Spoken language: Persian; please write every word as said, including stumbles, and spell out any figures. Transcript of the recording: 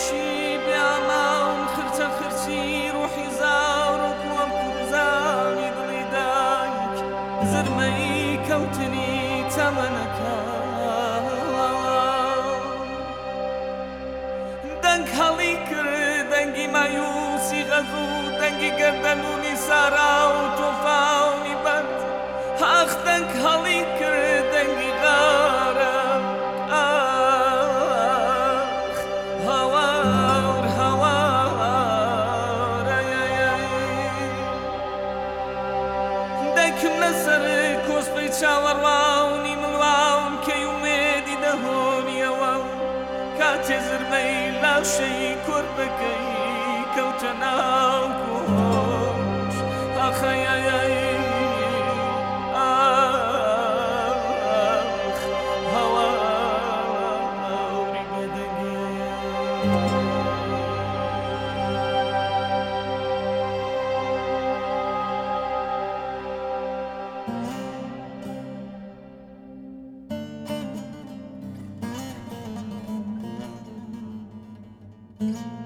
چی بیامام خرچە خرچی ڕوحی زاڕۆک وەم کوڕزانی دڵی دایک زرمەی کەوتنی تەمەنەکە دەنگ هەڵی کرد دەنگی مایوسی غەزوو دەنگی گەردەلوونی سارا و تۆفاونی بەند هاخ دەنگ هەڵی کرد دەنگی غارە ئاخ هەوار هەوار دەکم لەسەر کۆسپەی چاوەڕواونی مڵاوم کەی ومێدی دەهۆنیەوە کاتێ زرمەی لاشەی کوربەکەی کەوتە ناو کۆش ئاخەیەی ئاخ هەواری بەدەنگی Mm-hmm.